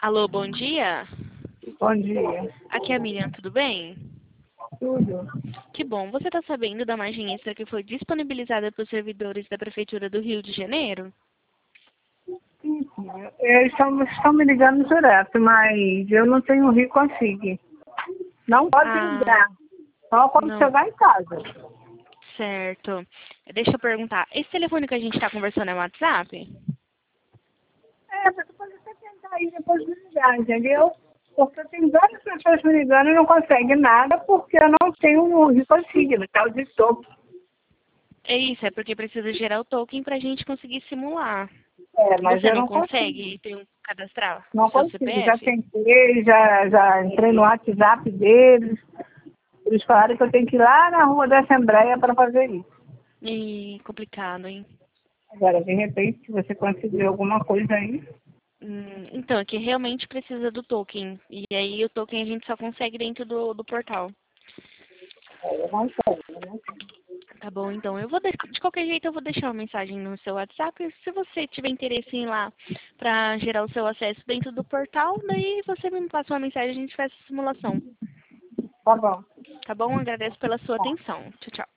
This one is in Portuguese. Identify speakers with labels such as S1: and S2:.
S1: Alô, bom dia.
S2: Bom dia.
S1: Aqui é a Miriam, tudo bem?
S2: Tudo.
S1: Que bom. Você está sabendo da margem extra que foi disponibilizada para os servidores da Prefeitura do Rio de Janeiro?
S2: Sim, sim. Eles estão me ligando direto, mas eu não tenho Rio Consigo. Não pode
S1: Ah,
S2: ligar. Só quando
S1: não.
S2: chegar em casa.
S1: Certo. Deixa eu perguntar. Esse telefone que a gente está conversando é WhatsApp?
S2: Você pode até tentar aí depois de ligar, entendeu? Porque tem várias pessoas me ligando e não conseguem nada porque eu não tenho Rio Consigo, no tal de topo.
S1: É isso, é porque precisa gerar o token para a gente conseguir simular.
S2: Mas
S1: Você
S2: eu
S1: não
S2: não consigo.
S1: consegue ter cadastrar o
S2: Não
S1: seu
S2: consigo. Já
S1: CPF?
S2: tentei, já entrei no WhatsApp deles. Eles falaram que eu tenho que ir lá na Rua da Assembleia para fazer isso.
S1: E complicado, hein?
S2: Agora, de repente, se você conseguir alguma coisa aí,
S1: Então, é que realmente precisa do token. E aí o token a gente só consegue dentro do portal.
S2: eu não sei, né?
S1: Tá bom, então eu vou de qualquer jeito eu vou deixar uma mensagem no seu WhatsApp. Se você tiver interesse em ir lá para gerar o seu acesso dentro do portal, daí você me passa uma mensagem e a gente faz a simulação.
S2: Tá bom.
S1: Tá bom? Agradeço pela sua atenção. Tchau, tchau.